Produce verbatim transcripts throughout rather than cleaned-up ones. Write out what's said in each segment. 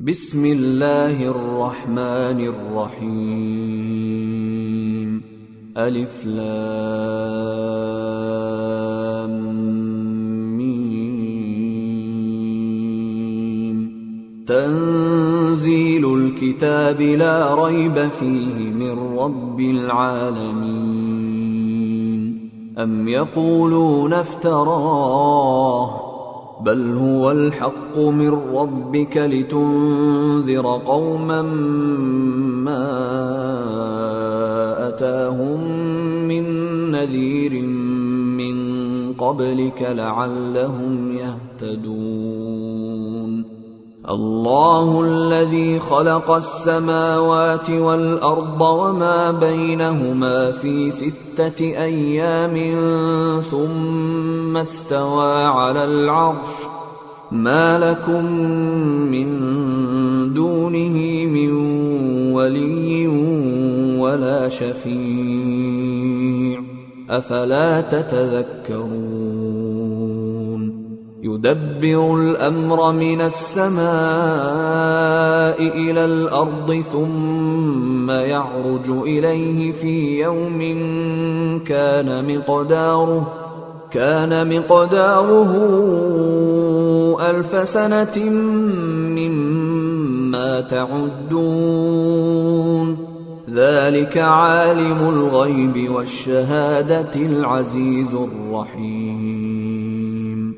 بسم الله الرحمن الرحيم. ألف لام ميم. تنزيل الكتاب لا ريب فيه من رب العالمين. أم يقولون افتراه بل هو الحق من ربك لتنذر قوما ما أتاهم من نذير من قبلك لعلهم يهتدون. الله الذي خلق السماوات والأرض وما بينهما في ستة أيام ثم استوى على العرش ما لكم من دونه من ولي ولا شفيع أفلا تتذكرون. يدبر الأمر من السماء إلى الأرض ثم يعرج إليه في يوم كان مقداره كان مقداره ألف سنة مما تعدون. ذلك عالم الغيب والشهادة العزيز الرحيم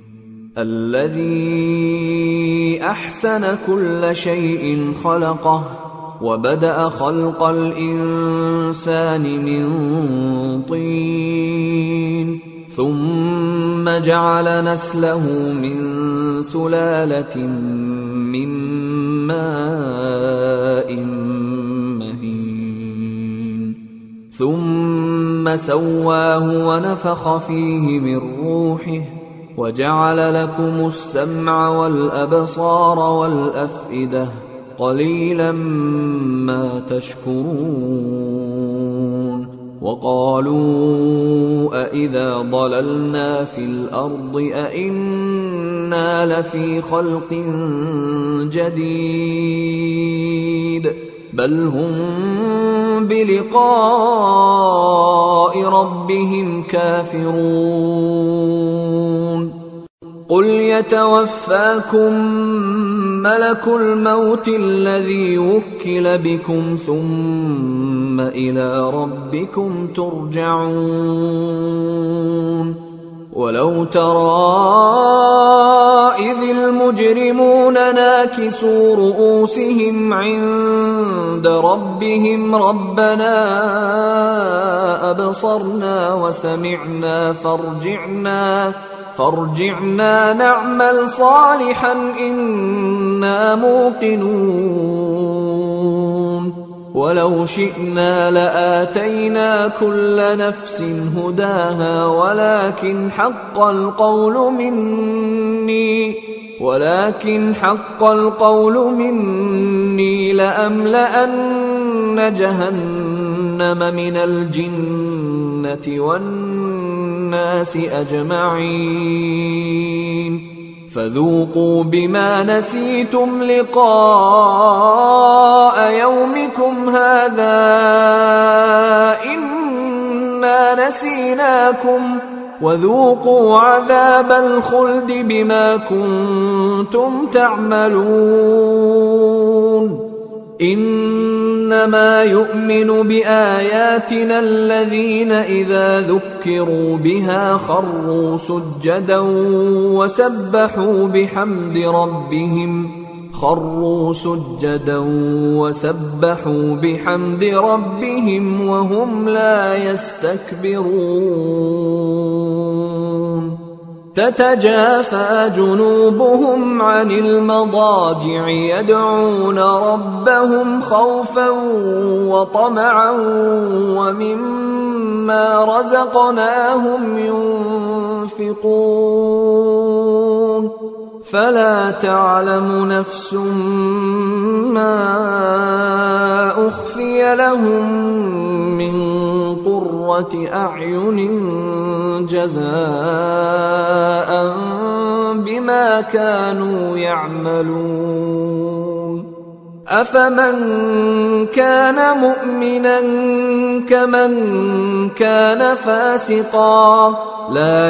الذي أحسن كل شيء خلقه وبدأ خلق الإنسان من طين ثم جعل نسله من سلالة من ماء مهين ثم سواه ونفخ فيه من روحه وجعل لكم السمع والأبصار والأفئدة قليلا ما تشكرون. وقالوا أإذا ضللنا في الأرض أإنا لفي خلق جديد بل هم بلقاء ربهم كافرون. قل يتوفاكم ملك الموت الذي وكل بكم ثم إلى ربكم ترجعون. ولو ترى إذ المجرمون ناكسوا رؤوسهم عند ربهم ربنا أبصرنا وسمعنا فارجعنا فارجعنا نعمل صالحا إنا موقنون. ولو شئنا لآتينا كل نفس هداها ولكن حق القول مني ولكن حق القول مني لأملأن جهنم من الجنة والناس أجمعين. فذوقوا بما نسيتم لقاء يومكم هذا إنا نسيناكم وذوقوا عذاب الخلد بما كنتم تعملون. إنما يؤمن بآياتنا الذين إذا ذكروا بها خروا سجدا وسبحوا بحمد ربهم خروا سجدا وسبحوا بحمد ربهم وهم لا يستكبرون. تتجافى جنوبهم عن المضاجع يدعون ربهم خوفا وطمعا ومما رزقناهم ينفقون. فلا تعلم نفس ما أخفي لهم من قرة أعين جزاء بما كانوا يعملون. أفمن كان مؤمنا كمن كان فاسقا لا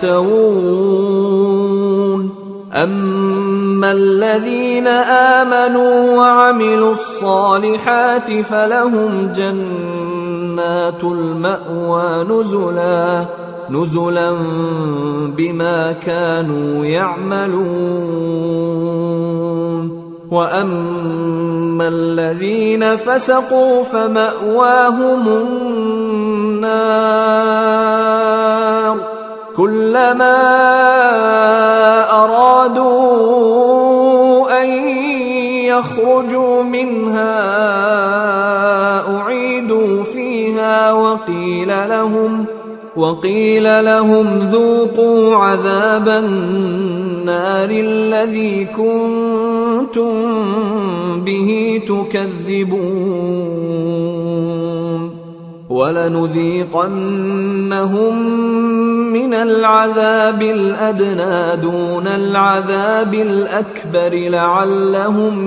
يستوون أما الذين آمنوا وعملوا الصالحات فلهم جنات المأوى نزلا نزلا بما كانوا يعملون وأما الذين فسقوا فمأواهم النار كلما أرادوا أن يخرجوا منها أعيدوا فيها وقيل لهم وقيل لهم ذوقوا عذاب النار الذي كنتم به تكذبون ولنذيقنهم من العذاب الأدنى دون العذاب الأكبر لعلهم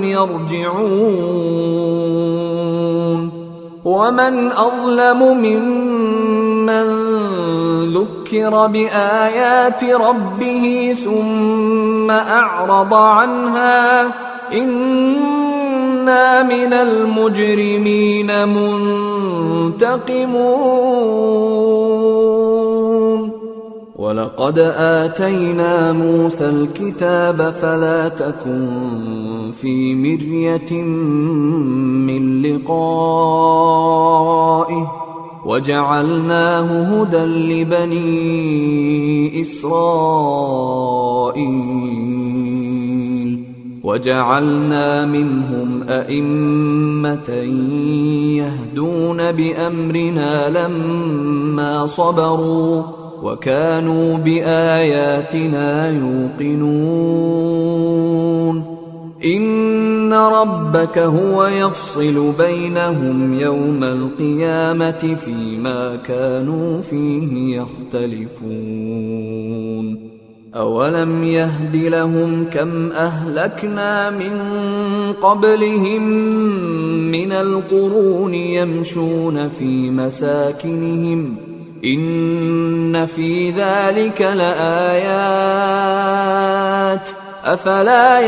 يرجعون ومن أظلم ممن ذكر بآيات ربه ثم أعرض عنها إنا من المجرمين منتقمون ولقد آتينا موسى الكتاب فلا تكن في مرية من لقائه وجعلناه هدى لبني إسرائيل وجعلنا منهم أئمة يهدون بأمرنا لما صبروا وكانوا بآياتنا يوقنون إن ربك هو يفصل بينهم يوم القيامة فيما كانوا فيه يختلفون أولم يهد لهم كم أهلكنا من قبلهم من القرون يمشون في مساكنهم إن في ذلك لآيات أفلا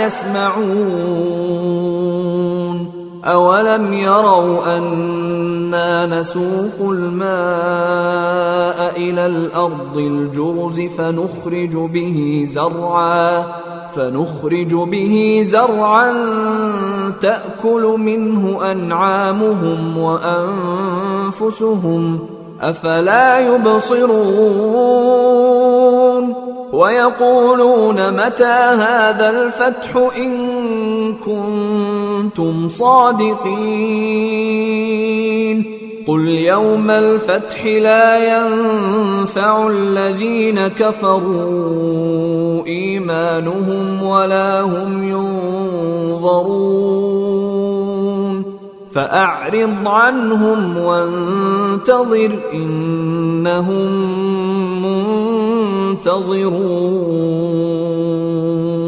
يسمعون أولم يروا أنا نسوق الماء إلى الأرض الجرز فنخرج به زرعا فنخرج به زرعا تأكل منه أنعامهم وأنفسهم أفلا يبصرون ويقولون متى هذا الفتح إن كنتم صادقين قل يوم الفتح لا ينفع الذين كفروا إيمانهم ولا هم ينظرون فأعرض عنهم وانتظر إنهم منتظرون